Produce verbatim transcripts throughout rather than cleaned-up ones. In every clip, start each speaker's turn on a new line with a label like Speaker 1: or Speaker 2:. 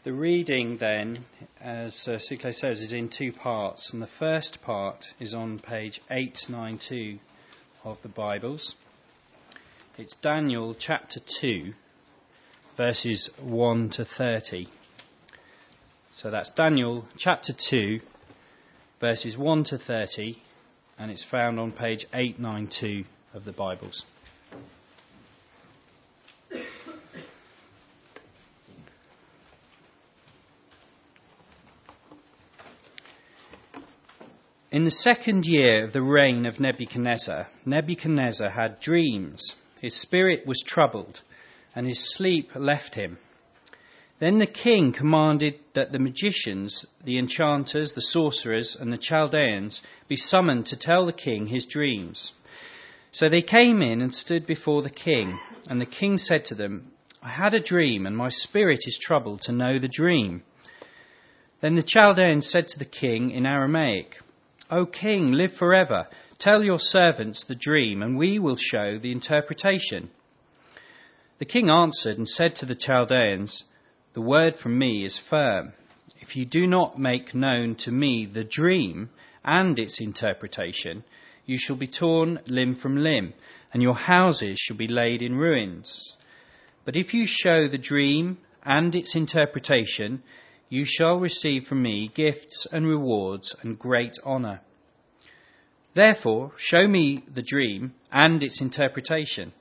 Speaker 1: The reading then, as uh, Sukle says, is in two parts, and the first part is on page eight ninety-two of the Bibles. It's Daniel chapter two, verses one to thirty. So that's Daniel chapter two, verses one to thirty, and it's found on page eight ninety-two of the Bibles. In the second year of the reign of Nebuchadnezzar, Nebuchadnezzar had dreams. His spirit was troubled, and his sleep left him. Then the king commanded that the magicians, the enchanters, the sorcerers, and the Chaldeans be summoned to tell the king his dreams. So they came in and stood before the king, and the king said to them, "I had a dream, and my spirit is troubled to know the dream." Then the Chaldeans said to the king in Aramaic, "O king, live forever. Tell your servants the dream, and we will show the interpretation." The king answered and said to the Chaldeans, "The word from me is firm. If you do not make known to me the dream and its interpretation, you shall be torn limb from limb, and your houses shall be laid in ruins. But if you show the dream and its interpretation, you shall receive from me gifts and rewards and great honour. Therefore, show me the dream and its interpretation."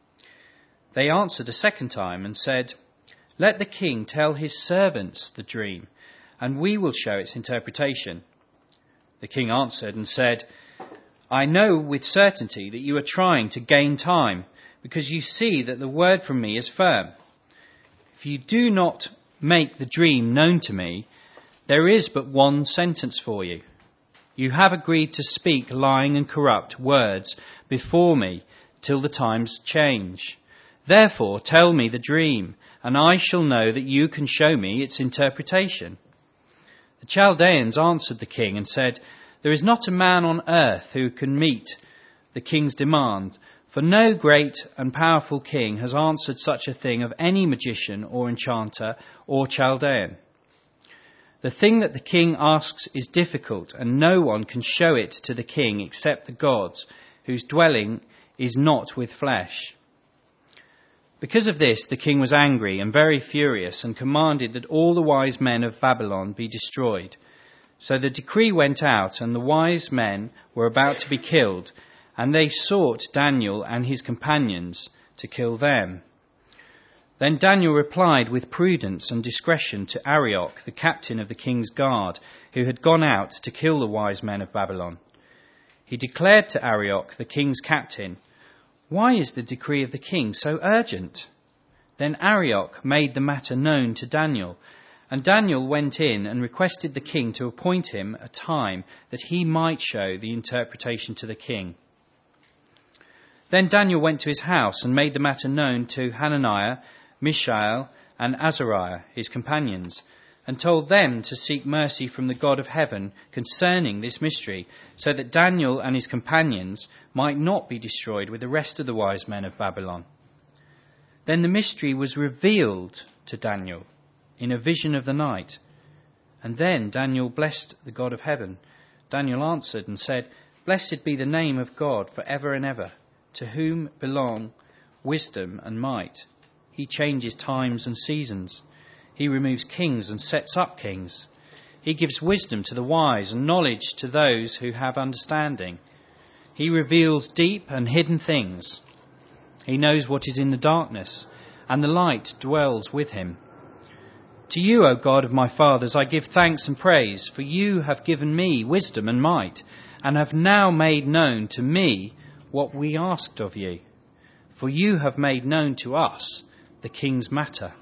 Speaker 1: They answered a second time and said, "Let the king tell his servants the dream, and we will show its interpretation." The king answered and said, "I know with certainty that you are trying to gain time, because you see that the word from me is firm. If you do not make the dream known to me, there is but one sentence for you. You have agreed to speak lying and corrupt words before me till the times change. Therefore tell me the dream, and I shall know that you can show me its interpretation." The Chaldeans answered the king and said, "There is not a man on earth who can meet the king's demand, for no great and powerful king has answered such a thing of any magician or enchanter or Chaldean. The thing that the king asks is difficult, and no one can show it to the king except the gods, whose dwelling is not with flesh." Because of this, the king was angry and very furious, and commanded that all the wise men of Babylon be destroyed. So the decree went out, and the wise men were about to be killed, and they sought Daniel and his companions to kill them. Then Daniel replied with prudence and discretion to Arioch, the captain of the king's guard, who had gone out to kill the wise men of Babylon. He declared to Arioch, the king's captain, "Why is the decree of the king so urgent?" Then Arioch made the matter known to Daniel, and Daniel went in and requested the king to appoint him a time that he might show the interpretation to the king. Then Daniel went to his house and made the matter known to Hananiah, Mishael, and Azariah, his companions, and told them to seek mercy from the God of heaven concerning this mystery, so that Daniel and his companions might not be destroyed with the rest of the wise men of Babylon. Then the mystery was revealed to Daniel in a vision of the night. And then Daniel blessed the God of heaven. Daniel answered and said, "Blessed be the name of God for ever and ever, to whom belong wisdom and might. He changes times and seasons. He removes kings and sets up kings. He gives wisdom to the wise and knowledge to those who have understanding. He reveals deep and hidden things. He knows what is in the darkness, and the light dwells with him. To you, O God of my fathers, I give thanks and praise, for you have given me wisdom and might, and have now made known to me what we asked of you. For you have made known to us the king's matter."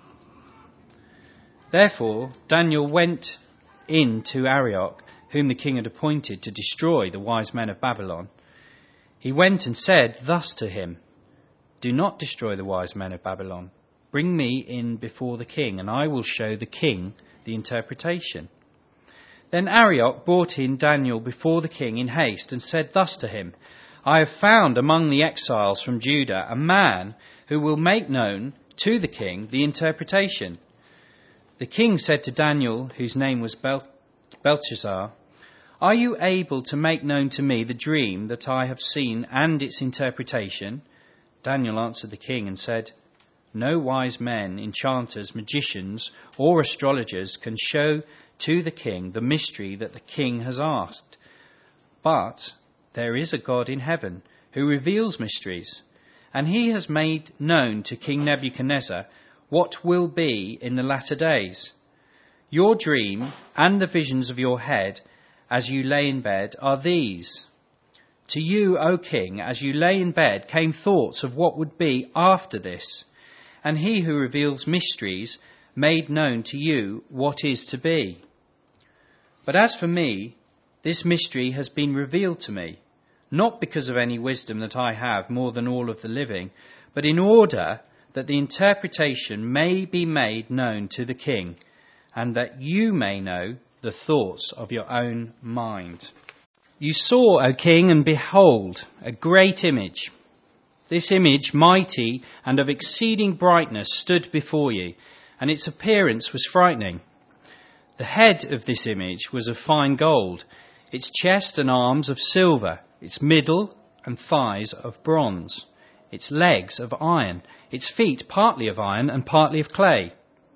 Speaker 1: Therefore Daniel went in to Arioch, whom the king had appointed to destroy the wise men of Babylon. He went and said thus to him, "Do not destroy the wise men of Babylon. Bring me in before the king, and I will show the king the interpretation." Then Arioch brought in Daniel before the king in haste and said thus to him, "I have found among the exiles from Judah a man who will make known to the king the interpretation." The king said to Daniel, whose name was Bel- Belteshazzar, "Are you able to make known to me the dream that I have seen and its interpretation?" Daniel answered the king and said, "No wise men, enchanters, magicians, or astrologers can show to the king the mystery that the king has asked. But there is a God in heaven who reveals mysteries, and he has made known to King Nebuchadnezzar what will be in the latter days. Your dream and the visions of your head as you lay in bed are these. To you, O king, as you lay in bed came thoughts of what would be after this, and he who reveals mysteries made known to you what is to be. But as for me, this mystery has been revealed to me, not because of any wisdom that I have more than all of the living, but in order that the interpretation may be made known to the king, and that you may know the thoughts of your own mind. You saw, O king, and behold, a great image. This image, mighty and of exceeding brightness, stood before you, and its appearance was frightening. The head of this image was of fine gold, its chest and arms of silver, its middle and thighs of bronze, its legs of iron, its feet partly of iron and partly of clay.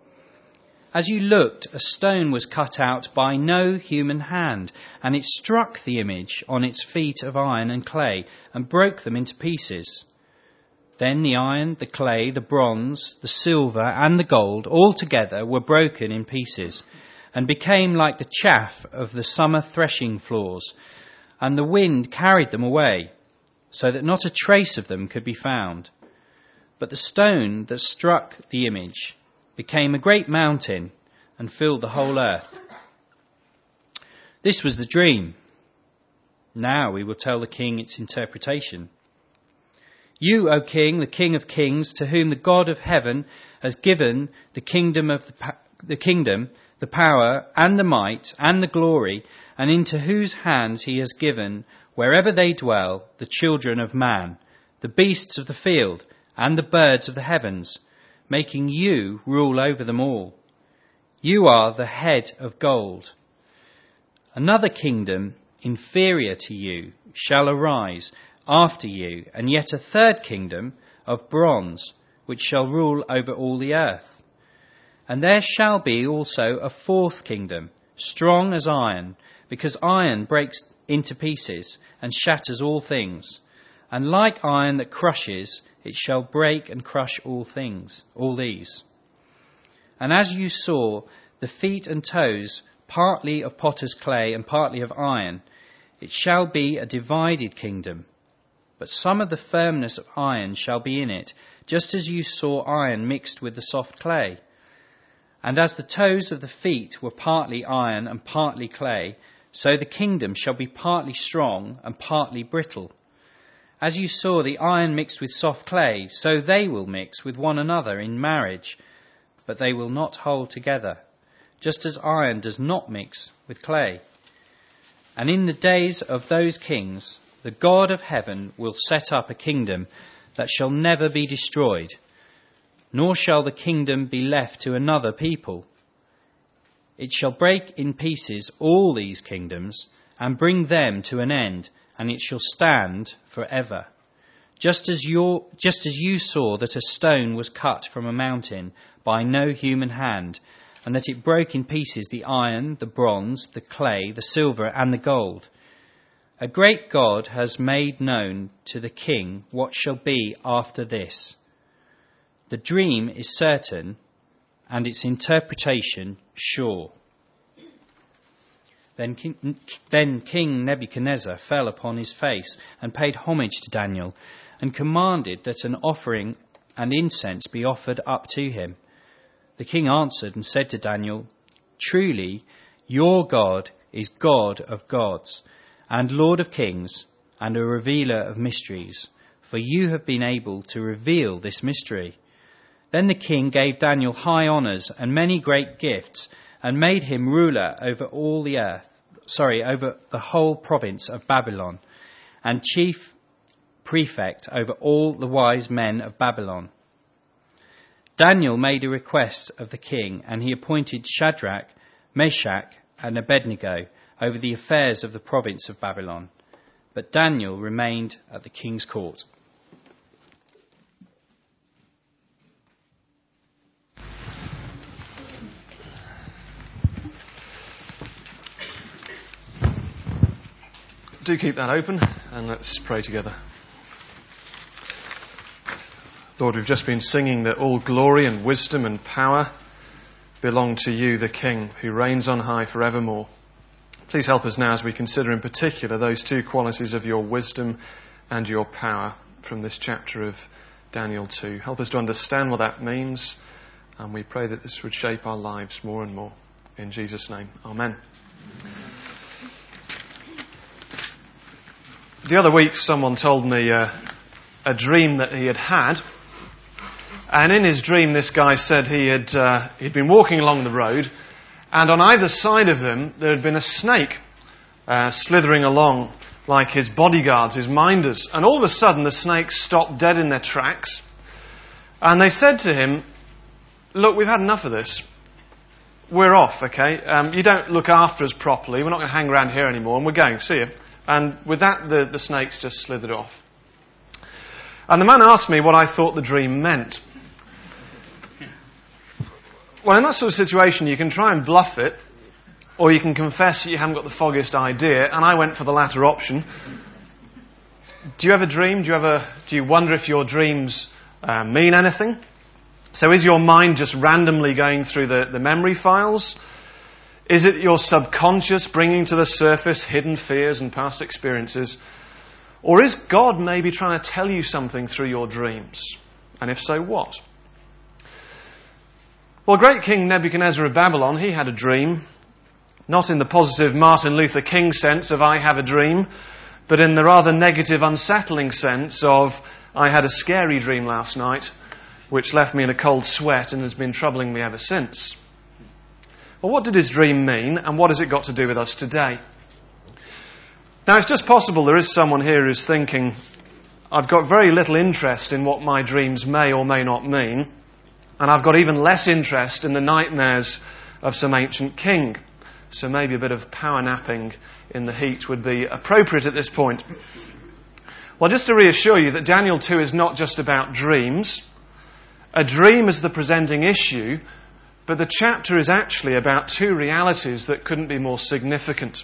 Speaker 1: As you looked, a stone was cut out by no human hand, and it struck the image on its feet of iron and clay and broke them into pieces. Then the iron, the clay, the bronze, the silver and the gold all together were broken in pieces and became like the chaff of the summer threshing floors, and the wind carried them away, so that not a trace of them could be found. But the stone that struck the image became a great mountain and filled the whole earth. This was the dream. Now we will tell the king its interpretation. You, O king, the King of kings, to whom the God of heaven has given the kingdom of the, the kingdom, the power and the might and the glory, and into whose hands he has given, wherever they dwell, the children of man, the beasts of the field, and the birds of the heavens, making you rule over them all. You are the head of gold. Another kingdom, inferior to you, shall arise after you, and yet a third kingdom of bronze, which shall rule over all the earth. And there shall be also a fourth kingdom, strong as iron, because iron breaks into pieces and shatters all things. And like iron that crushes, it shall break and crush all things, all these. And as you saw, the feet and toes, partly of potter's clay and partly of iron, it shall be a divided kingdom. But some of the firmness of iron shall be in it, just as you saw iron mixed with the soft clay. And as the toes of the feet were partly iron and partly clay, so the kingdom shall be partly strong and partly brittle. As you saw the iron mixed with soft clay, so they will mix with one another in marriage, but they will not hold together, just as iron does not mix with clay. And in the days of those kings, the God of heaven will set up a kingdom that shall never be destroyed, nor shall the kingdom be left to another people. It shall break in pieces all these kingdoms and bring them to an end, and it shall stand forever. Just as your, just as you saw that a stone was cut from a mountain by no human hand, and that it broke in pieces the iron, the bronze, the clay, the silver, and the gold. A great God has made known to the king what shall be after this. The dream is certain, and its interpretation sure. Then King, then King Nebuchadnezzar fell upon his face and paid homage to Daniel, and commanded that an offering and incense be offered up to him. The king answered and said to Daniel, "Truly, your God is God of gods, and Lord of kings, and a revealer of mysteries, for you have been able to reveal this mystery." Then the king gave Daniel high honours and many great gifts, and made him ruler over all the earth, sorry, over the whole province of Babylon, and chief prefect over all the wise men of Babylon. Daniel made a request of the king, and he appointed Shadrach, Meshach, and Abednego over the affairs of the province of Babylon. But Daniel remained at the king's court.
Speaker 2: Do keep that open, and let's pray together. Lord, we've just been singing that all glory and wisdom and power belong to you, the King, who reigns on high forevermore. Please help us now as we consider in particular those two qualities of your wisdom and your power from this chapter of Daniel two. Help us to understand what that means, and we pray that this would shape our lives more and more. In Jesus' name, amen. The other week someone told me uh, a dream that he had had, and in his dream this guy said he had uh, he'd been walking along the road, and on either side of him there had been a snake uh, slithering along like his bodyguards, his minders, and all of a sudden the snakes stopped dead in their tracks, and they said to him, "Look, we've had enough of this. We're off, okay? Um, you don't look after us properly. We're not going to hang around here anymore, and we're going. See you." And with that, the, the snakes just slithered off. And the man asked me what I thought the dream meant. Well, in that sort of situation, you can try and bluff it, or you can confess that you haven't got the foggiest idea, and I went for the latter option. Do you ever dream? Do you ever, do you wonder if your dreams uh, mean anything? So is your mind just randomly going through the, the memory files? Is it your subconscious bringing to the surface hidden fears and past experiences? Or is God maybe trying to tell you something through your dreams? And if so, what? Well, great King Nebuchadnezzar of Babylon, he had a dream. Not in the positive Martin Luther King sense of I have a dream, but in the rather negative, unsettling sense of I had a scary dream last night, which left me in a cold sweat and has been troubling me ever since. Well, what did his dream mean, and what has it got to do with us today? Now, it's just possible there is someone here who's thinking, I've got very little interest in what my dreams may or may not mean, and I've got even less interest in the nightmares of some ancient king. So maybe a bit of power napping in the heat would be appropriate at this point. Well, just to reassure you that Daniel two is not just about dreams. A dream is the presenting issue, but the chapter is actually about two realities that couldn't be more significant.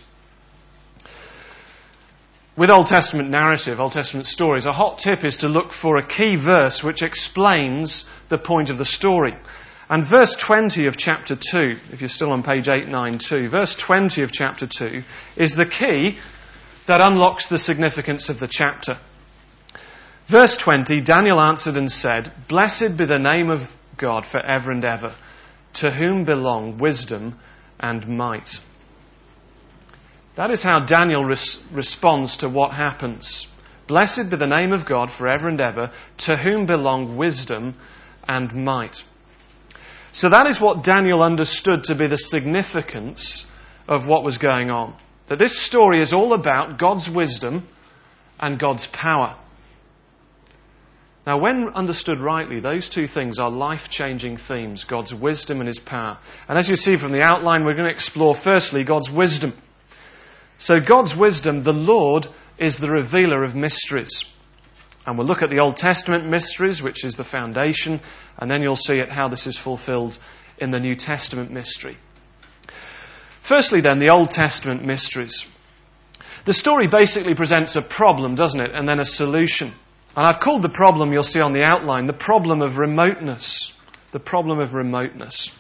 Speaker 2: With Old Testament narrative, Old Testament stories, a hot tip is to look for a key verse which explains the point of the story. And verse twenty of chapter two, if you're still on page eight ninety-two, verse twenty of chapter two is the key that unlocks the significance of the chapter. Verse twenty, Daniel answered and said, "Blessed be the name of God forever and ever, to whom belong wisdom and might." That is how Daniel res- responds to what happens. Blessed be the name of God forever and ever, to whom belong wisdom and might. So that is what Daniel understood to be the significance of what was going on. That this story is all about God's wisdom and God's power. Now, when understood rightly, those two things are life-changing themes, God's wisdom and his power. And as you see from the outline, we're going to explore firstly God's wisdom. So God's wisdom, the Lord, is the revealer of mysteries. And we'll look at the Old Testament mysteries, which is the foundation, and then you'll see it how this is fulfilled in the New Testament mystery. Firstly then, the Old Testament mysteries. The story basically presents a problem, doesn't it? And then a solution. And I've called the problem, you'll see on the outline, the problem of remoteness. The problem of remoteness.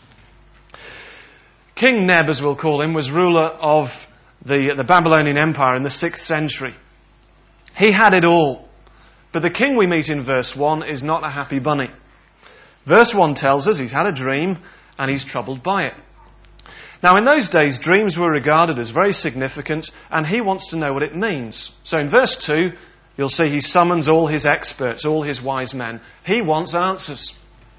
Speaker 2: King Neb, as we'll call him, was ruler of the, the Babylonian Empire in the sixth century. He had it all. But the king we meet in verse one is not a happy bunny. Verse one tells us he's had a dream and he's troubled by it. Now, in those days, dreams were regarded as very significant, and he wants to know what it means. So in verse two, you'll see he summons all his experts, all his wise men. He wants answers.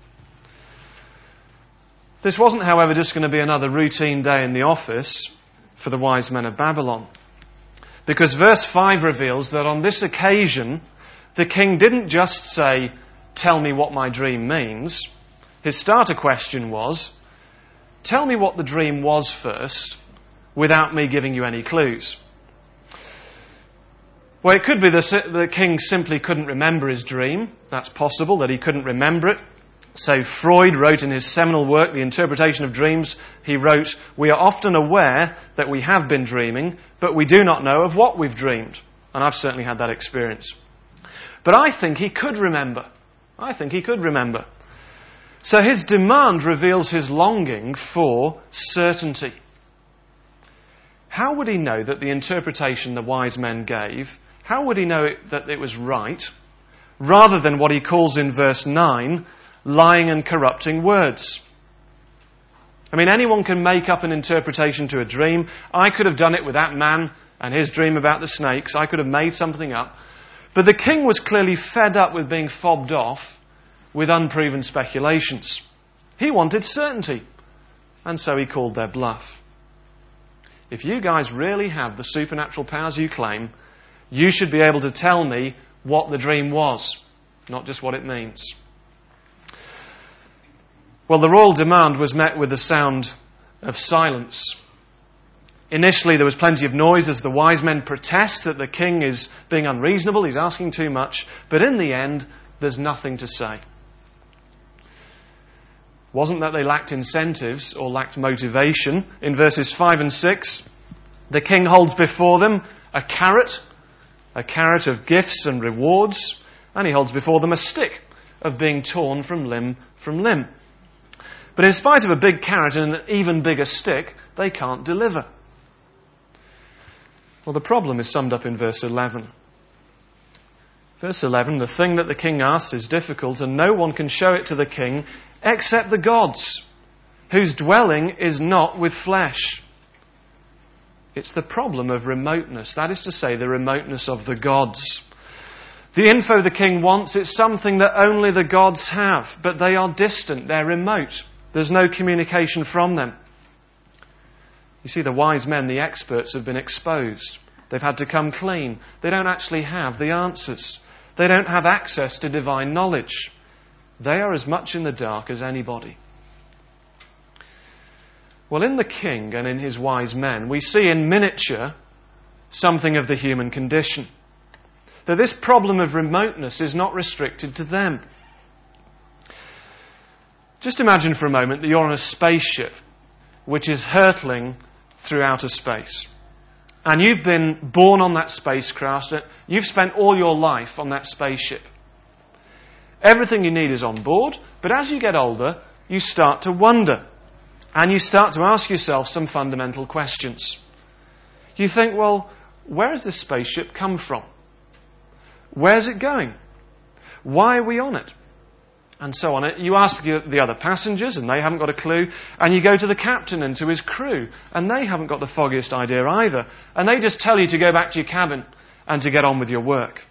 Speaker 2: This wasn't, however, just going to be another routine day in the office for the wise men of Babylon. Because verse five reveals that on this occasion, the king didn't just say, "Tell me what my dream means." His starter question was, tell me what the dream was first, without me giving you any clues. Well, it could be that the king simply couldn't remember his dream. That's possible, that he couldn't remember it. So Freud wrote in his seminal work, The Interpretation of Dreams, he wrote, we are often aware that we have been dreaming, but we do not know of what we've dreamed. And I've certainly had that experience. But I think he could remember. I think he could remember. So his demand reveals his longing for certainty. How would he know that the interpretation the wise men gave, how would he know it, that it was right, rather than what he calls in verse nine, lying and corrupting words? I mean, anyone can make up an interpretation to a dream. I could have done it with that man and his dream about the snakes. I could have made something up. But the king was clearly fed up with being fobbed off with unproven speculations. He wanted certainty, and so he called their bluff. If you guys really have the supernatural powers you claim, you should be able to tell me what the dream was, not just what it means. Well, the royal demand was met with the sound of silence. Initially, there was plenty of noise as the wise men protest that the king is being unreasonable, he's asking too much, but in the end, there's nothing to say. Wasn't that they lacked incentives or lacked motivation. In verses five and six, the king holds before them a carrot, a carrot of gifts and rewards, and he holds before them a stick of being torn from limb from limb. But in spite of a big carrot and an even bigger stick, they can't deliver. Well, the problem is summed up in verse eleven. Verse eleven, the thing that the king asks is difficult, and no one can show it to the king except the gods, whose dwelling is not with flesh. It's the problem of remoteness. That is to say, the remoteness of the gods. The info the king wants, it's something that only the gods have, but they are distant, they're remote. There's no communication from them. You see, the wise men, the experts, have been exposed. They've had to come clean. They don't actually have the answers. They don't have access to divine knowledge. They are as much in the dark as anybody. Well, in the king and in his wise men, we see in miniature something of the human condition. That this problem of remoteness is not restricted to them. Just imagine for a moment that you're on a spaceship which is hurtling through outer space. And you've been born on that spacecraft. You've spent all your life on that spaceship. Everything you need is on board, but as you get older, you start to wonder. And you start to ask yourself some fundamental questions. You think, well, where has this spaceship come from? Where's it going? Why are we on it? And so on. You ask the other passengers, and they haven't got a clue. And you go to the captain and to his crew, and they haven't got the foggiest idea either. And they just tell you to go back to your cabin and to get on with your work.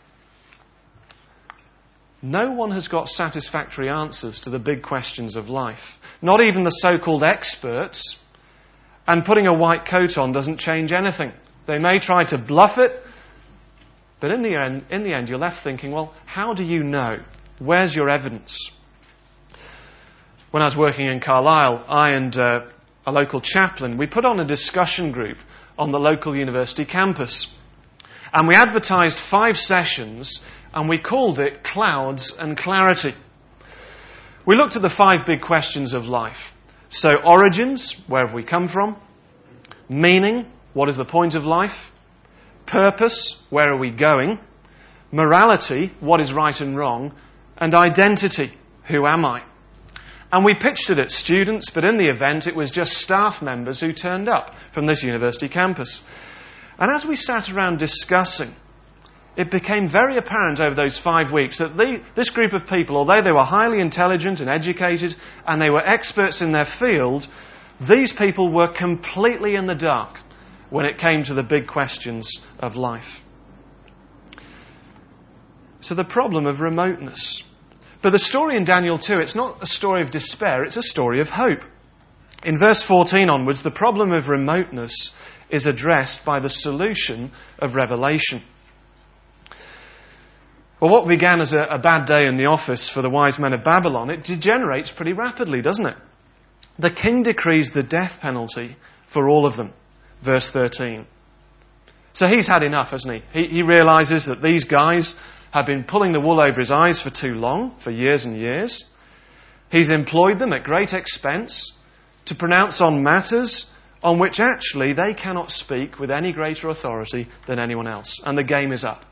Speaker 2: No one has got satisfactory answers to the big questions of life. Not even the so-called experts. And putting a white coat on doesn't change anything. They may try to bluff it, but in the end, in the end you're left thinking, well, how do you know? Where's your evidence? When I was working in Carlisle, I and uh, a local chaplain, we put on a discussion group on the local university campus. And we advertised five sessions, and we called it Clouds and Clarity. We looked at the five big questions of life. So, origins, where have we come from? Meaning, what is the point of life? Purpose, where are we going? Morality, what is right and wrong? And identity, who am I? And we pitched it at students, but in the event it was just staff members who turned up from this university campus. And as we sat around discussing, it became very apparent over those five weeks that the, this group of people, although they were highly intelligent and educated and they were experts in their field, these people were completely in the dark when it came to the big questions of life. So the problem of remoteness. But the story in Daniel two, it's not a story of despair, it's a story of hope. In verse fourteen onwards, the problem of remoteness is addressed by the solution of revelation. Well, what began as a, a bad day in the office for the wise men of Babylon, it degenerates pretty rapidly, doesn't it? The king decrees the death penalty for all of them. Verse thirteen. So he's had enough, hasn't he? He, he realises that these guys have been pulling the wool over his eyes for too long, for years and years. He's employed them at great expense to pronounce on matters on which actually they cannot speak with any greater authority than anyone else. And the game is up.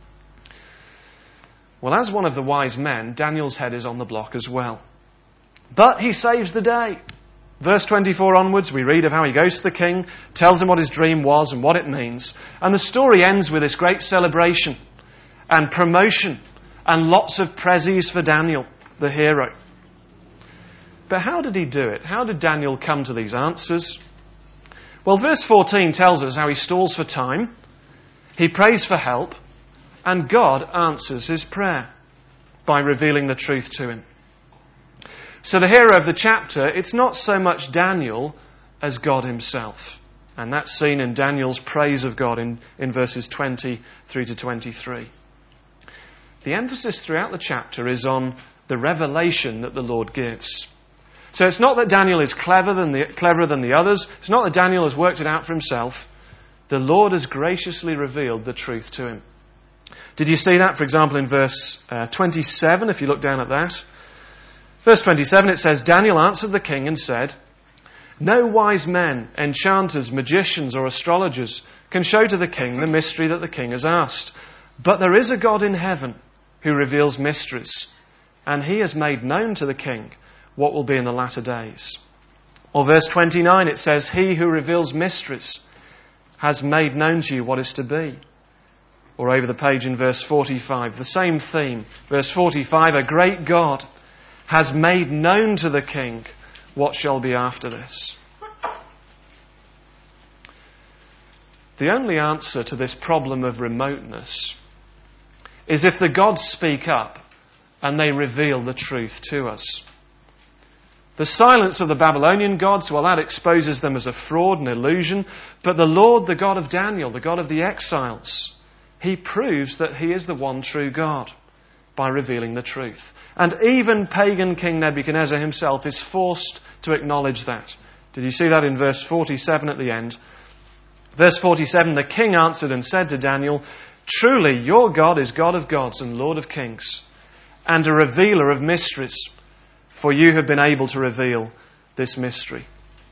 Speaker 2: Well, as one of the wise men, Daniel's head is on the block as well. But he saves the day. Verse twenty-four onwards, we read of how he goes to the king, tells him what his dream was and what it means. And the story ends with this great celebration and promotion and lots of prezzies for Daniel, the hero. But how did he do it? How did Daniel come to these answers? Well, verse fourteen tells us how he stalls for time, he prays for help, and God answers his prayer by revealing the truth to him. So the hero of the chapter, it's not so much Daniel as God himself. And that's seen in Daniel's praise of God in, in verses twenty through to twenty-three. The emphasis throughout the chapter is on the revelation that the Lord gives. So it's not that Daniel is clever than the, cleverer than the others. It's not that Daniel has worked it out for himself. The Lord has graciously revealed the truth to him. Did you see that, for example, in verse uh, twenty-seven, if you look down at that? Verse twenty-seven, it says, Daniel answered the king and said, no wise men, enchanters, magicians, or astrologers can show to the king the mystery that the king has asked. But there is a God in heaven who reveals mysteries, and he has made known to the king what will be in the latter days. Or verse twenty-nine, it says, he who reveals mysteries has made known to you what is to be. Or over the page in verse forty-five, the same theme. Verse forty-five, a great God has made known to the king what shall be after this. The only answer to this problem of remoteness is if the gods speak up and they reveal the truth to us. The silence of the Babylonian gods, well, that exposes them as a fraud and illusion. But the Lord, the God of Daniel, the God of the exiles, he proves that he is the one true God by revealing the truth. And even pagan King Nebuchadnezzar himself is forced to acknowledge that. Did you see that in verse forty-seven at the end? Verse forty-seven, the king answered and said to Daniel, truly your God is God of gods and Lord of kings, and a revealer of mysteries, for you have been able to reveal this mystery.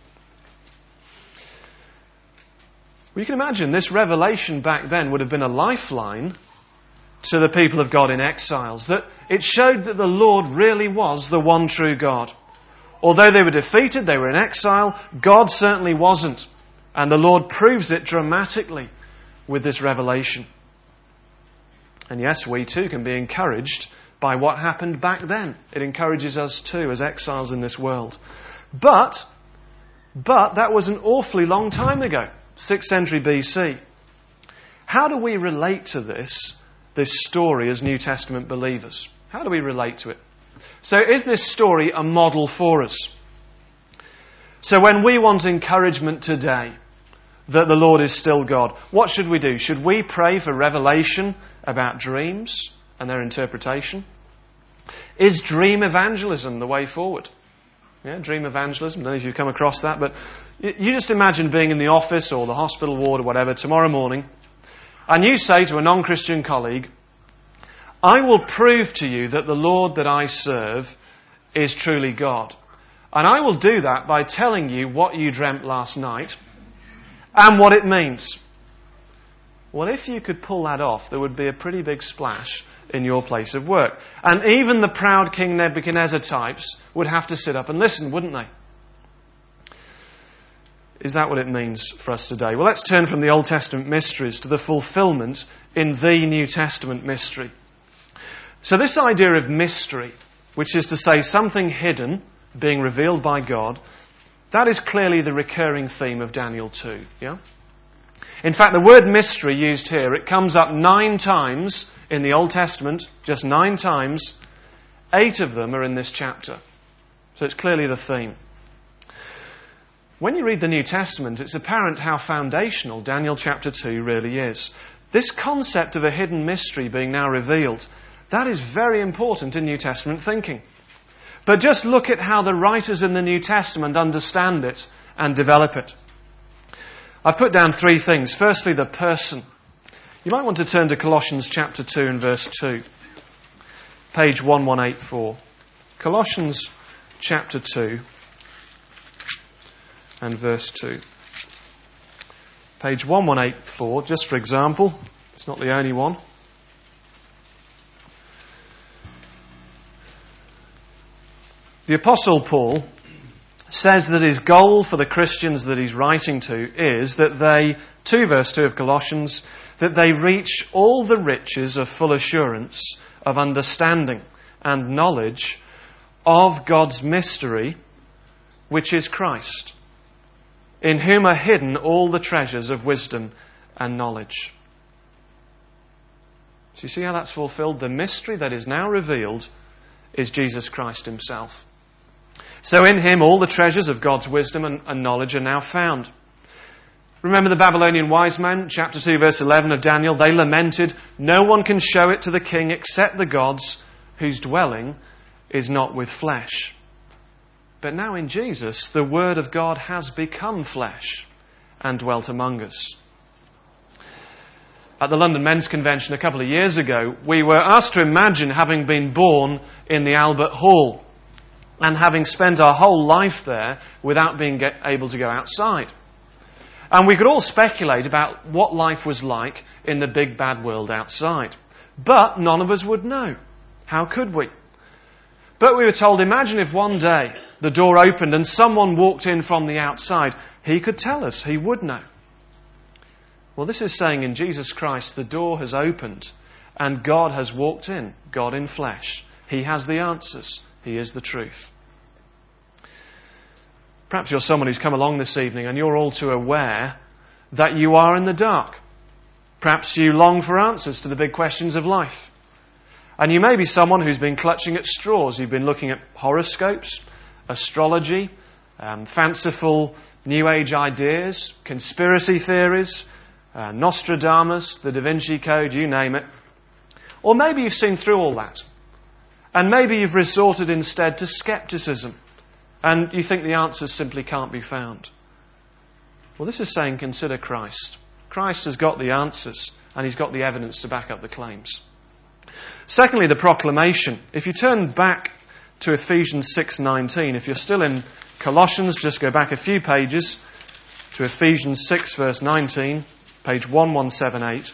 Speaker 2: Well, you can imagine this revelation back then would have been a lifeline to the people of God in exiles, that it showed that the Lord really was the one true God. Although they were defeated, they were in exile, God certainly wasn't. And the Lord proves it dramatically with this revelation. And yes, we too can be encouraged by what happened back then. It encourages us too as exiles in this world. But, but that was an awfully long time ago, sixth century B C. How do we relate to this, this story as New Testament believers? How do we relate to it? So is this story a model for us? So when we want encouragement today that the Lord is still God, what should we do? Should we pray for revelation about dreams and their interpretation? Is dream evangelism the way forward? Yeah, dream evangelism. I don't know if you've come across that, but you just imagine being in the office or the hospital ward or whatever tomorrow morning, and you say to a non-Christian colleague, I will prove to you that the Lord that I serve is truly God. And I will do that by telling you what you dreamt last night and what it means. Well, if you could pull that off, there would be a pretty big splash in your place of work. And even the proud King Nebuchadnezzar types would have to sit up and listen, wouldn't they? Is that what it means for us today? Well, let's turn from the Old Testament mysteries to the fulfillment in the New Testament mystery. So this idea of mystery, which is to say something hidden being revealed by God, that is clearly the recurring theme of Daniel two. Yeah? In fact, the word mystery used here, it comes up nine times in the Old Testament, just nine times. Eight of them are in this chapter. So it's clearly the theme. When you read the New Testament, it's apparent how foundational Daniel chapter two really is. This concept of a hidden mystery being now revealed, that is very important in New Testament thinking. But just look at how the writers in the New Testament understand it and develop it. I've put down three things. Firstly, the person. You might want to turn to Colossians chapter two and verse two. Page eleven eighty-four. Colossians chapter two and verse two. Page eleven eighty-four, just for example. It's not the only one. The Apostle Paul says that his goal for the Christians that he's writing to is that they, two verse two of Colossians, that they reach all the riches of full assurance of understanding and knowledge of God's mystery, which is Christ, in whom are hidden all the treasures of wisdom and knowledge. Do you see how that's fulfilled? The mystery that is now revealed is Jesus Christ himself. So in him all the treasures of God's wisdom and, and knowledge are now found. Remember the Babylonian wise men, chapter two, verse eleven of Daniel? They lamented, "No one can show it to the king except the gods whose dwelling is not with flesh." But now in Jesus, the Word of God has become flesh and dwelt among us. At the London Men's Convention a couple of years ago, we were asked to imagine having been born in the Albert Hall and having spent our whole life there without being get, able to go outside. And we could all speculate about what life was like in the big bad world outside. But none of us would know. How could we? But we were told, imagine if one day the door opened and someone walked in from the outside. He could tell us. He would know. Well, this is saying in Jesus Christ, the door has opened and God has walked in, God in flesh. He has the answers. He is the truth. Perhaps you're someone who's come along this evening and you're all too aware that you are in the dark. Perhaps you long for answers to the big questions of life. And you may be someone who's been clutching at straws. You've been looking at horoscopes, astrology, um, fanciful New Age ideas, conspiracy theories, uh, Nostradamus, the Da Vinci Code, you name it. Or maybe you've seen through all that. And maybe you've resorted instead to skepticism. And you think the answers simply can't be found. Well, this is saying consider Christ. Christ has got the answers and he's got the evidence to back up the claims. Secondly, the proclamation. If you turn back to Ephesians six nineteen, if you're still in Colossians, just go back a few pages to Ephesians six verse nineteen, page eleven seventy-eight.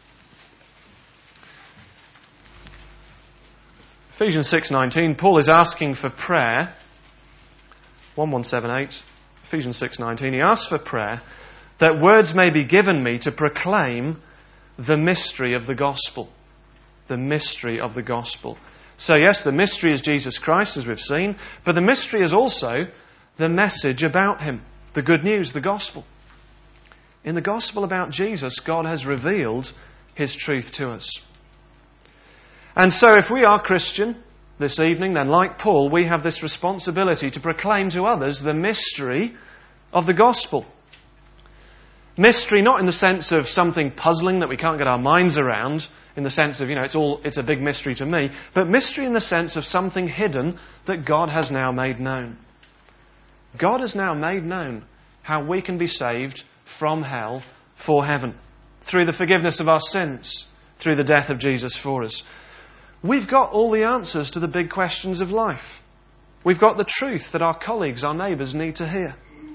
Speaker 2: Ephesians six nineteen, Paul is asking for prayer. eleven seventy-eight, Ephesians six nineteen. He asks for prayer that words may be given me to proclaim the mystery of the gospel. The mystery of the gospel. So yes, the mystery is Jesus Christ, as we've seen, but the mystery is also the message about him, the good news, the gospel. In the gospel about Jesus, God has revealed his truth to us. And so if we are Christian this evening, then like Paul, we have this responsibility to proclaim to others the mystery of the gospel. Mystery not in the sense of something puzzling that we can't get our minds around, in the sense of, you know, it's all it's a big mystery to me, but mystery in the sense of something hidden that God has now made known. God has now made known how we can be saved from hell for heaven, through the forgiveness of our sins, through the death of Jesus for us. We've got all the answers to the big questions of life. We've got the truth that our colleagues, our neighbours need to hear.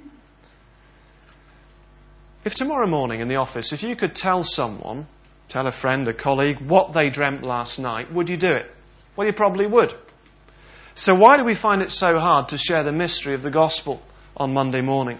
Speaker 2: If tomorrow morning in the office, if you could tell someone, tell a friend, a colleague, what they dreamt last night, would you do it? Well, you probably would. So why do we find it so hard to share the mystery of the gospel on Monday morning?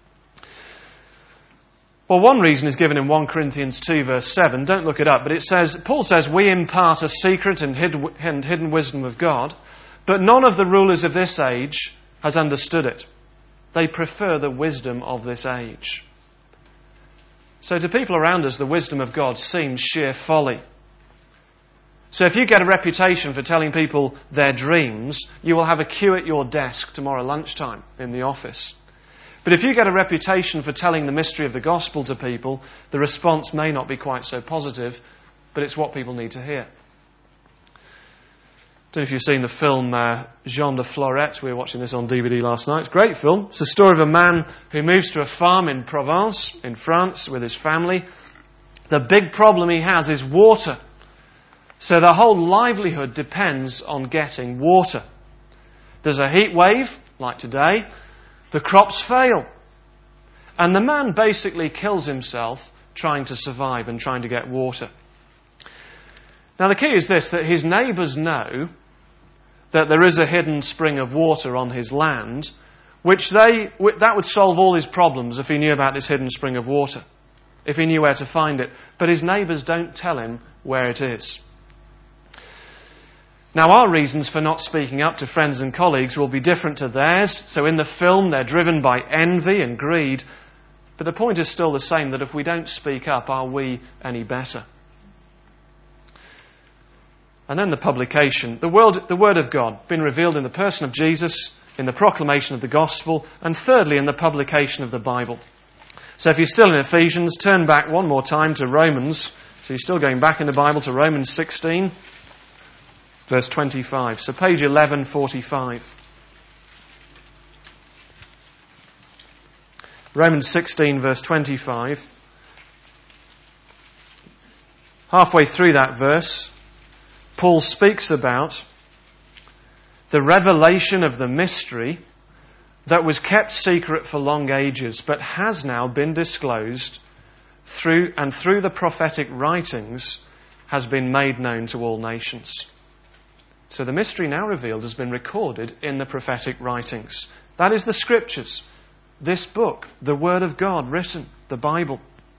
Speaker 2: Well, one reason is given in First Corinthians two verse seven. Don't look it up, but it says, Paul says, we impart a secret and hidden wisdom of God, but none of the rulers of this age has understood it. They prefer the wisdom of this age. So to people around us, the wisdom of God seems sheer folly. So if you get a reputation for telling people their dreams, you will have a queue at your desk tomorrow lunchtime in the office. But if you get a reputation for telling the mystery of the gospel to people, the response may not be quite so positive, but it's what people need to hear. I don't know if you've seen the film uh, Jean de Florette. We were watching this on D V D last night. It's a great film. It's the story of a man who moves to a farm in Provence, in France, with his family. The big problem he has is water. So their whole livelihood depends on getting water. There's a heat wave, like today. The crops fail. And the man basically kills himself trying to survive and trying to get water. Now the key is this, that his neighbours know that there is a hidden spring of water on his land, which they that would solve all his problems if he knew about this hidden spring of water, if he knew where to find it. But his neighbours don't tell him where it is. Now our reasons for not speaking up to friends and colleagues will be different to theirs. So in the film they're driven by envy and greed. But the point is still the same, that if we don't speak up, are we any better? And then the publication. The word, the Word of God, been revealed in the person of Jesus, in the proclamation of the gospel, and thirdly in the publication of the Bible. So if you're still in Ephesians, turn back one more time to Romans. So you're still going back in the Bible to Romans sixteen, verse twenty-five. So page eleven forty-five. Romans sixteen, verse twenty-five. Halfway through that verse, Paul speaks about the revelation of the mystery that was kept secret for long ages, but has now been disclosed through and through the prophetic writings has been made known to all nations. So the mystery now revealed has been recorded in the prophetic writings. That is the Scriptures, this book, the Word of God written, the Bible.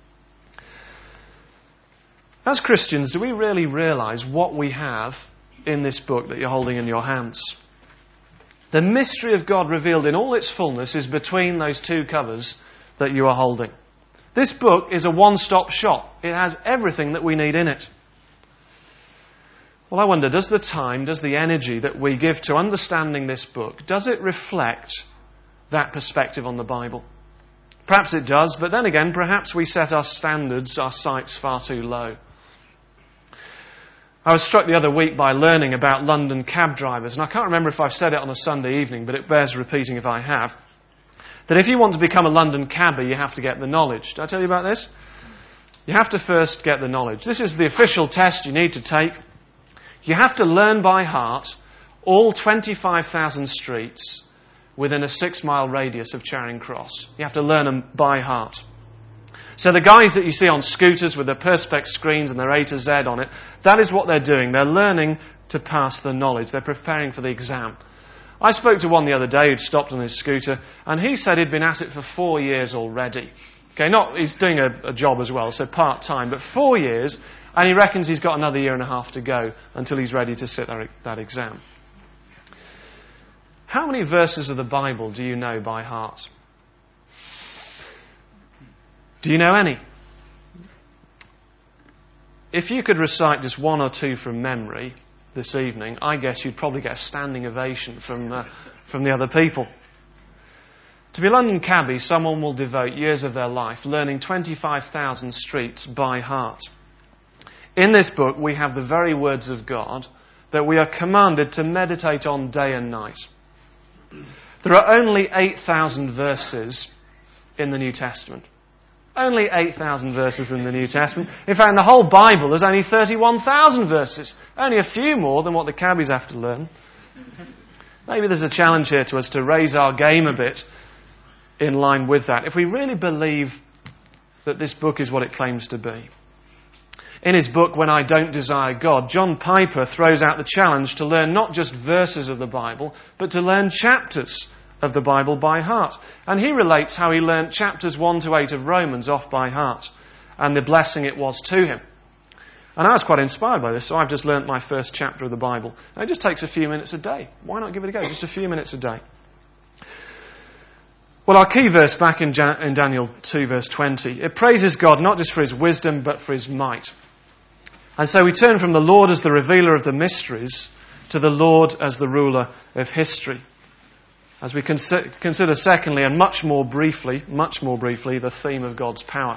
Speaker 2: As Christians, do we really realise what we have in this book that you're holding in your hands? The mystery of God revealed in all its fullness is between those two covers that you are holding. This book is a one-stop shop. It has everything that we need in it. Well, I wonder, does the time, does the energy that we give to understanding this book, does it reflect that perspective on the Bible? Perhaps it does, but then again, perhaps we set our standards, our sights far too low. I was struck the other week by learning about London cab drivers, and I can't remember if I've said it on a Sunday evening, but it bears repeating if I have, that if you want to become a London cabby, you have to get the knowledge. Did I tell you about this? You have to first get the knowledge. This is the official test you need to take. You have to learn by heart all twenty-five thousand streets within a six-mile radius of Charing Cross. You have to learn them by heart. So the guys that you see on scooters with their Perspex screens and their A to Z on it, that is what they're doing. They're learning to pass the knowledge. They're preparing for the exam. I spoke to one the other day who'd stopped on his scooter, and he said he'd been at it for four years already. Okay, not he's doing a, a job as well, so part-time, but four years, and he reckons he's got another year and a half to go until he's ready to sit that, that exam. How many verses of the Bible do you know by heart? Do you know any? If you could recite just one or two from memory this evening, I guess you'd probably get a standing ovation from uh, from the other people. To be a London cabbie, someone will devote years of their life learning twenty-five thousand streets by heart. In this book, we have the very words of God that we are commanded to meditate on day and night. There are only eight thousand verses in the New Testament. Only eight thousand verses in the New Testament. In fact, in the whole Bible, there's only thirty-one thousand verses. Only a few more than what the cabbies have to learn. Maybe there's a challenge here to us to raise our game a bit in line with that, if we really believe that this book is what it claims to be. In his book, When I Don't Desire God, John Piper throws out the challenge to learn not just verses of the Bible, but to learn chapters of the Bible by heart. And he relates how he learnt chapters one to eight of Romans off by heart, and the blessing it was to him. And I was quite inspired by this, so I've just learnt my first chapter of the Bible. And it just takes a few minutes a day. Why not give it a go? Just a few minutes a day. Well, our key verse back in, Jan- in Daniel two, verse twenty, it praises God not just for his wisdom, but for his might. And so we turn from the Lord as the revealer of the mysteries to the Lord as the ruler of history. As we consider, consider secondly, and much more briefly, much more briefly, the theme of God's power.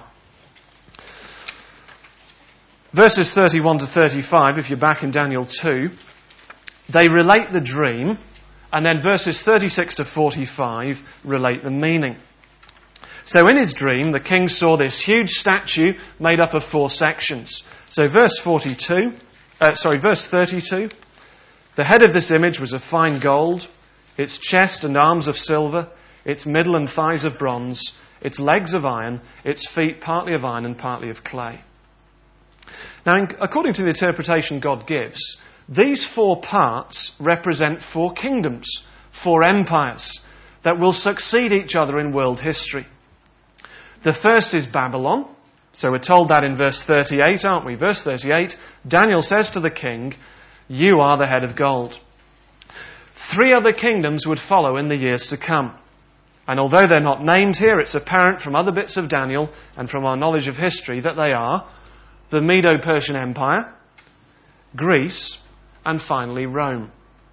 Speaker 2: Verses thirty-one to thirty-five, if you're back in Daniel two, they relate the dream, and then verses thirty-six to forty-five relate the meaning. So in his dream, the king saw this huge statue made up of four sections. So verse forty-two, uh, sorry, verse thirty-two, the head of this image was of fine gold, its chest and arms of silver, its middle and thighs of bronze, its legs of iron, its feet partly of iron and partly of clay. Now, in, according to the interpretation God gives, these four parts represent four kingdoms, four empires that will succeed each other in world history. The first is Babylon. So we're told that in verse thirty-eight, aren't we? Verse thirty-eight, Daniel says to the king, "You are the head of gold." Three other kingdoms would follow in the years to come. And although they're not named here, it's apparent from other bits of Daniel and from our knowledge of history that they are the Medo-Persian Empire, Greece, and finally Rome.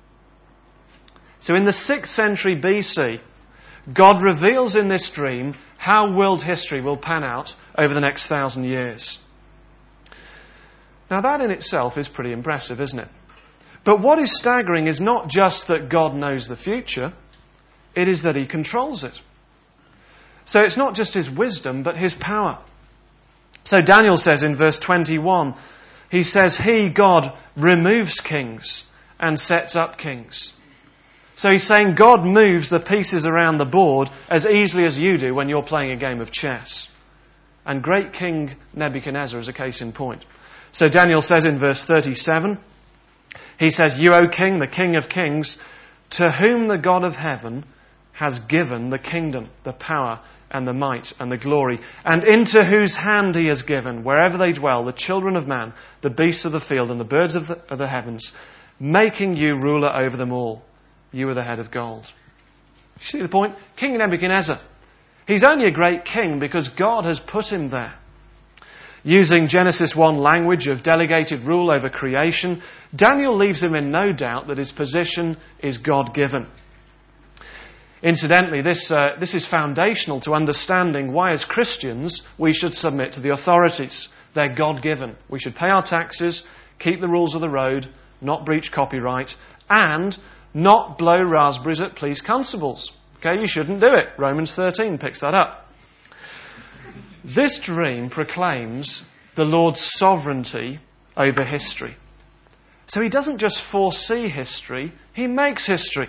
Speaker 2: So in the sixth century B C, God reveals in this dream how world history will pan out over the next thousand years. Now that in itself is pretty impressive, isn't it? But what is staggering is not just that God knows the future, it is that he controls it. So it's not just his wisdom, but his power. So Daniel says in verse twenty-one, he says, he, God, removes kings and sets up kings. So he's saying God moves the pieces around the board as easily as you do when you're playing a game of chess. And great King Nebuchadnezzar is a case in point. So Daniel says in verse thirty-seven, he says, you, O King, the King of kings, to whom the God of heaven has given the kingdom, the power, and the might, and the glory, and into whose hand he has given, wherever they dwell, the children of man, the beasts of the field, and the birds of the, of the heavens, making you ruler over them all. You are the head of gold. You see the point? King Nebuchadnezzar, he's only a great king because God has put him there. Using Genesis one language of delegated rule over creation, Daniel leaves him in no doubt that his position is God-given. Incidentally, this, uh, this is foundational to understanding why as Christians we should submit to the authorities. They're God-given. We should pay our taxes, keep the rules of the road, not breach copyright, and not blow raspberries at police constables. Okay, you shouldn't do it. Romans thirteen picks that up. This dream proclaims the Lord's sovereignty over history. So he doesn't just foresee history, he makes history.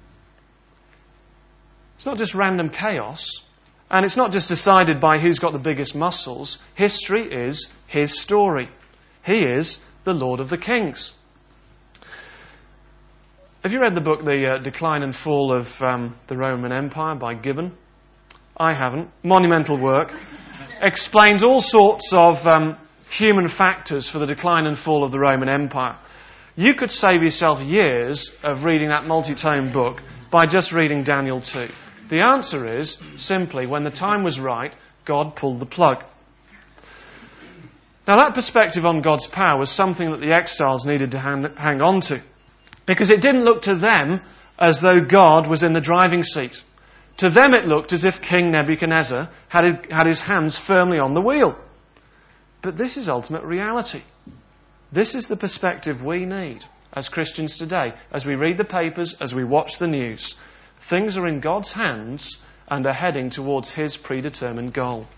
Speaker 2: It's not just random chaos, and it's not just decided by who's got the biggest muscles. History is his story. He is the Lord of the Kings. Have you read the book, The uh, Decline and Fall of um, the Roman Empire by Gibbon? I haven't. Monumental work. Explains all sorts of um, human factors for the decline and fall of the Roman Empire. You could save yourself years of reading that multi-tome book by just reading Daniel two. The answer is, simply, when the time was right, God pulled the plug. Now that perspective on God's power was something that the exiles needed to hang, hang on to, because it didn't look to them as though God was in the driving seat. To them it looked as if King Nebuchadnezzar had, had his hands firmly on the wheel. But this is ultimate reality. This is the perspective we need as Christians today. As we read the papers, as we watch the news, things are in God's hands and are heading towards his predetermined goal.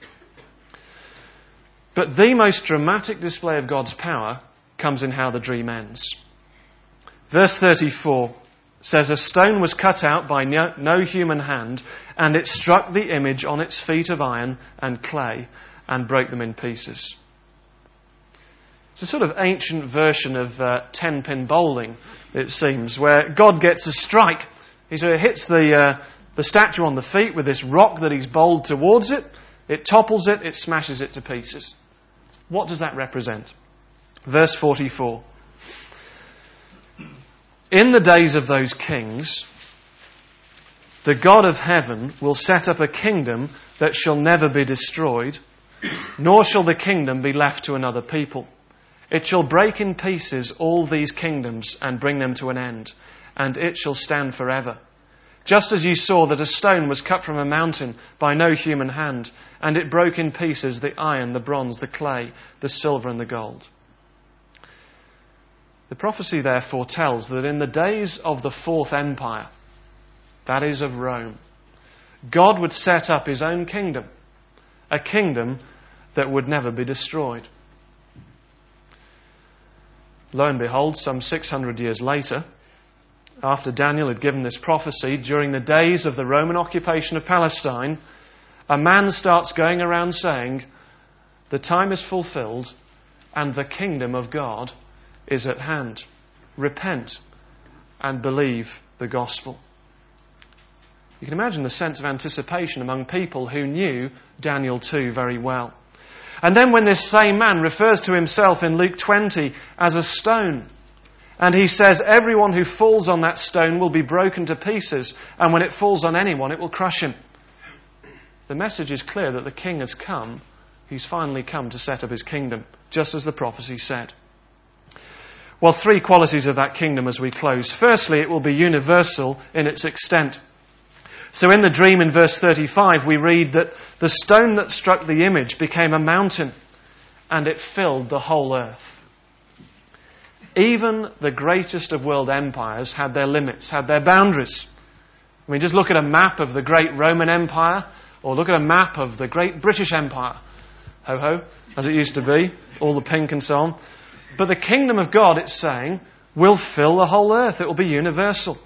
Speaker 2: But the most dramatic display of God's power comes in how the dream ends. Verse thirty-four says, a stone was cut out by no, no human hand, and it struck the image on its feet of iron and clay and broke them in pieces. It's a sort of ancient version of uh, ten-pin bowling, it seems, where God gets a strike. He sort of hits the, uh, the statue on the feet with this rock that he's bowled towards it. It topples it, it smashes it to pieces. What does that represent? Verse forty-four. In the days of those kings, the God of heaven will set up a kingdom that shall never be destroyed, nor shall the kingdom be left to another people. It shall break in pieces all these kingdoms and bring them to an end, and it shall stand forever. just as you saw that a stone was cut from a mountain by no human hand, and it broke in pieces the iron, the bronze, the clay, the silver and the gold. The prophecy therefore tells that in the days of the Fourth Empire, that is of Rome, God would set up his own kingdom, a kingdom that would never be destroyed. Lo and behold, some six hundred years later, after Daniel had given this prophecy, during the days of the Roman occupation of Palestine, a man starts going around saying, the time is fulfilled and the kingdom of God is at hand. Repent and believe the gospel. You can imagine the sense of anticipation among people who knew Daniel two very well. And then when this same man refers to himself in Luke twenty as a stone, and he says everyone who falls on that stone will be broken to pieces, and when it falls on anyone it will crush him. The message is clear that the king has come. He's finally come to set up his kingdom, just as the prophecy said. Well, three qualities of that kingdom as we close. Firstly, it will be universal in its extent. So in the dream in verse thirty-five, we read that the stone that struck the image became a mountain, and it filled the whole earth. Even the greatest of world empires had their limits, had their boundaries. I mean, just look at a map of the great Roman Empire, or look at a map of the great British Empire. Ho-ho, as it used to be, all the pink and so on. But the kingdom of God, it's saying, will fill the whole earth. It will be universal.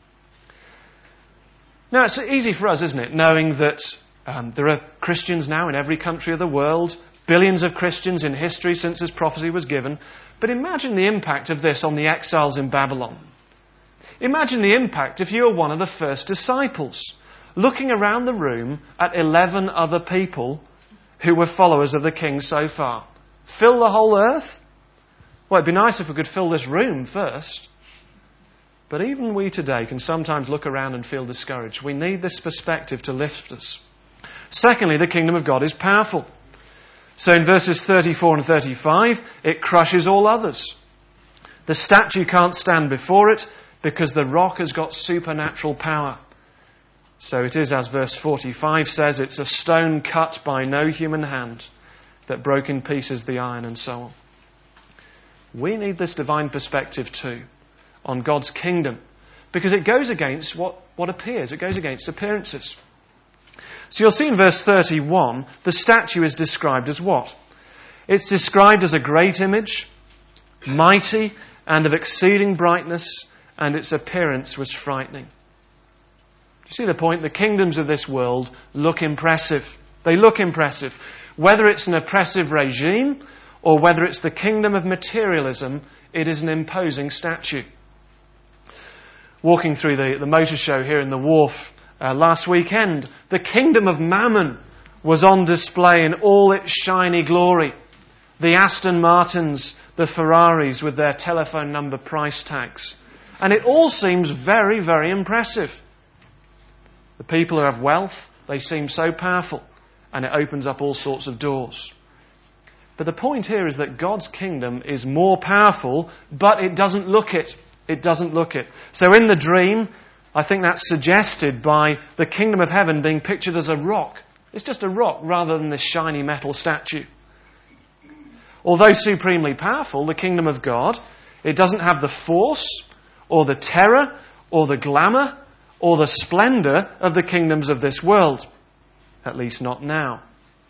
Speaker 2: Now, it's easy for us, isn't it, knowing that um, there are Christians now in every country of the world, billions of Christians in history since this prophecy was given. But imagine the impact of this on the exiles in Babylon. Imagine the impact if you were one of the first disciples, looking around the room at eleven other people who were followers of the king so far. Fill the whole earth? Well, it'd be nice if we could fill this room first. But even we today can sometimes look around and feel discouraged. We need this perspective to lift us. Secondly, the kingdom of God is powerful. So in verses thirty-four and thirty-five, it crushes all others. The statue can't stand before it because the rock has got supernatural power. So it is, as verse forty-five says, it's a stone cut by no human hand that broke in pieces the iron and so on. We need this divine perspective too on God's kingdom, because it goes against what, what appears. It goes against appearances. So you'll see in verse thirty-one, the statue is described as what? It's described as a great image, mighty and of exceeding brightness, and its appearance was frightening. Do you see the point? The kingdoms of this world look impressive. They look impressive. Whether it's an oppressive regime or whether it's the kingdom of materialism, it is an imposing statue. Walking through the, the motor show here in the Wharf uh, last weekend, the kingdom of Mammon was on display in all its shiny glory. The Aston Martins, the Ferraris with their telephone number price tags. And it all seems very, very impressive. The people who have wealth, they seem so powerful, and it opens up all sorts of doors. But the point here is that God's kingdom is more powerful, but it doesn't look it. It doesn't look it. So in the dream, I think that's suggested by the kingdom of heaven being pictured as a rock. It's just a rock rather than this shiny metal statue. Although supremely powerful, the kingdom of God, it doesn't have the force or the terror or the glamour or the splendour of the kingdoms of this world. At least not now.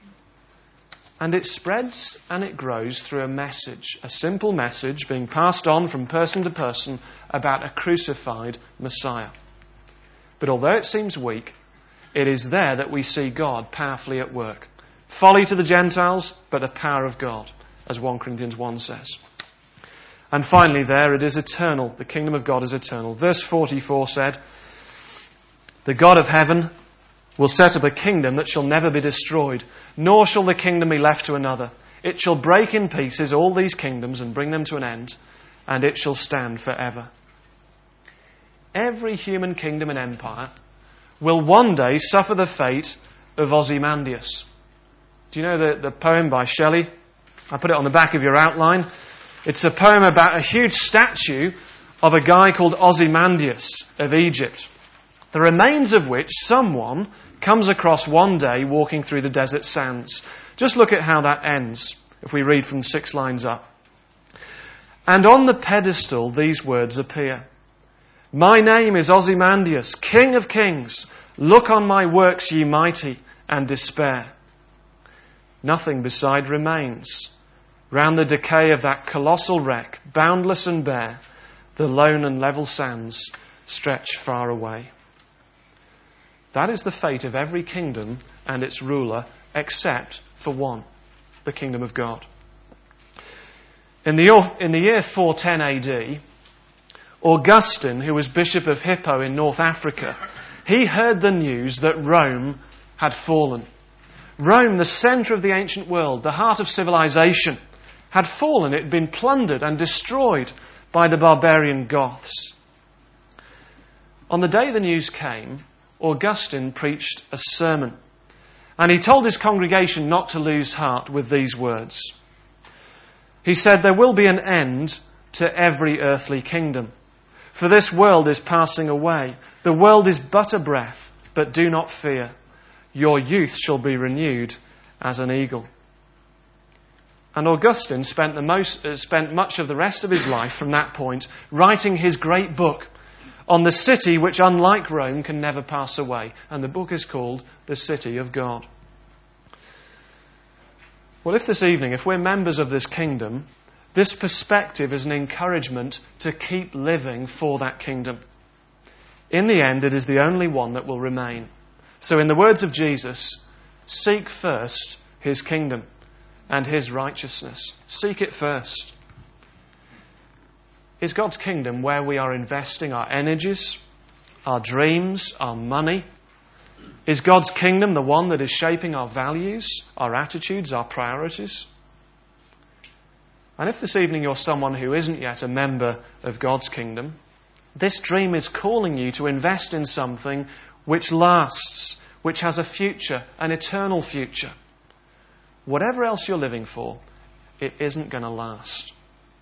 Speaker 2: And it spreads and it grows through a message, a simple message being passed on from person to person about a crucified Messiah. But although it seems weak, it is there that we see God powerfully at work. Folly to the Gentiles, but the power of God, as First Corinthians one says. And finally there, it is eternal. The kingdom of God is eternal. Verse forty-four said, "The God of heaven will set up a kingdom that shall never be destroyed, nor shall the kingdom be left to another. It shall break in pieces all these kingdoms and bring them to an end, and it shall stand forever." Every human kingdom and empire will one day suffer the fate of Ozymandias. Do you know the, the poem by Shelley? I put it on the back of your outline. It's a poem about a huge statue of a guy called Ozymandias of Egypt. the remains of which someone comes across one day walking through the desert sands. Just look at how that ends, if we read from six lines up. And on the pedestal these words appear. My name is Ozymandias, King of Kings. Look on my works, ye mighty, and despair. Nothing beside remains. Round the decay of that colossal wreck, boundless and bare, the lone and level sands stretch far away. That is the fate of every kingdom and its ruler, except for one, the kingdom of God. In the, in the year four ten A D, Augustine, who was Bishop of Hippo in North Africa, he heard the news that Rome had fallen. Rome, the centre of the ancient world, the heart of civilization, had fallen. It had been plundered and destroyed by the barbarian Goths. On the day the news came, Augustine preached a sermon, and he told his congregation not to lose heart with these words. He said, there will be an end to every earthly kingdom, for this world is passing away. The world is but a breath, but do not fear. Your youth shall be renewed as an eagle. And Augustine spent, the most, uh, spent much of the rest of his life from that point writing his great book on the city which, unlike Rome, can never pass away. And the book is called The City of God. Well, if this evening, if we're members of this kingdom, this perspective is an encouragement to keep living for that kingdom. In the end, it is the only one that will remain. So in the words of Jesus, seek first his kingdom and his righteousness. Seek it first. Is God's kingdom where we are investing our energies, our dreams, our money? Is God's kingdom the one that is shaping our values, our attitudes, our priorities? And if this evening you're someone who isn't yet a member of God's kingdom, this dream is calling you to invest in something which lasts, which has a future, an eternal future. Whatever else you're living for, it isn't going to last.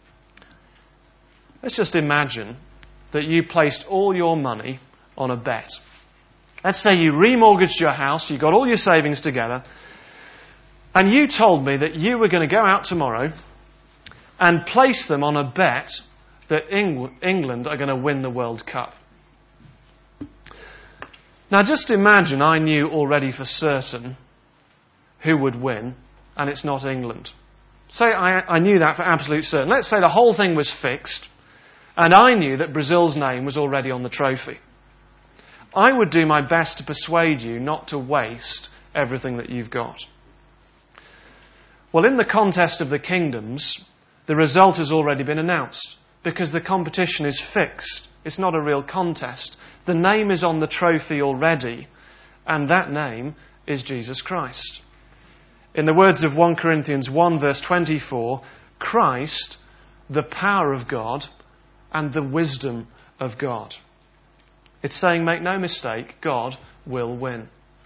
Speaker 2: Let's just imagine that you placed all your money on a bet. Let's say you remortgaged your house, you got all your savings together, and you told me that you were going to go out tomorrow and place them on a bet that Eng- England are going to win the World Cup. Now just imagine I knew already for certain who would win, and it's not England. Say I, I knew that for absolute certain. Let's say the whole thing was fixed, and I knew that Brazil's name was already on the trophy. I would do my best to persuade you not to waste everything that you've got. Well, in the contest of the kingdoms, the result has already been announced, because the competition is fixed. It's not a real contest. The name is on the trophy already, and that name is Jesus Christ. In the words of First Corinthians one verse twenty-four, Christ, the power of God and the wisdom of God. It's saying, make no mistake, God will win.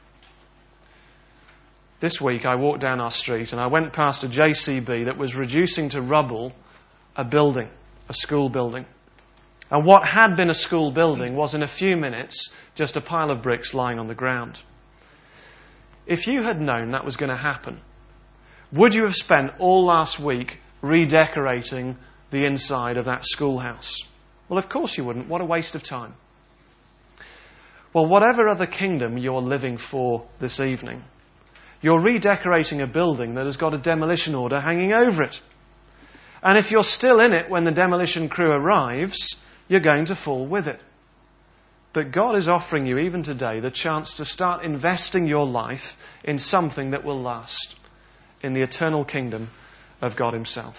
Speaker 2: This week I walked down our street and I went past a J C B that was reducing to rubble a building, a school building. And what had been a school building was in a few minutes just a pile of bricks lying on the ground. If you had known that was going to happen, would you have spent all last week redecorating the inside of that schoolhouse? Well, of course you wouldn't. What a waste of time. Well, whatever other kingdom you're living for this evening, you're redecorating a building that has got a demolition order hanging over it. And if you're still in it when the demolition crew arrives, you're going to fall with it. But God is offering you even today the chance to start investing your life in something that will last, in the eternal kingdom of God himself.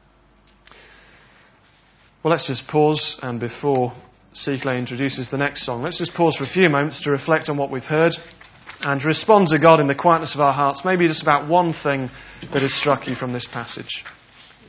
Speaker 2: Well, let's just pause, and before Seekley introduces the next song, let's just pause for a few moments to reflect on what we've heard and respond to God in the quietness of our hearts, maybe just about one thing that has struck you from this passage.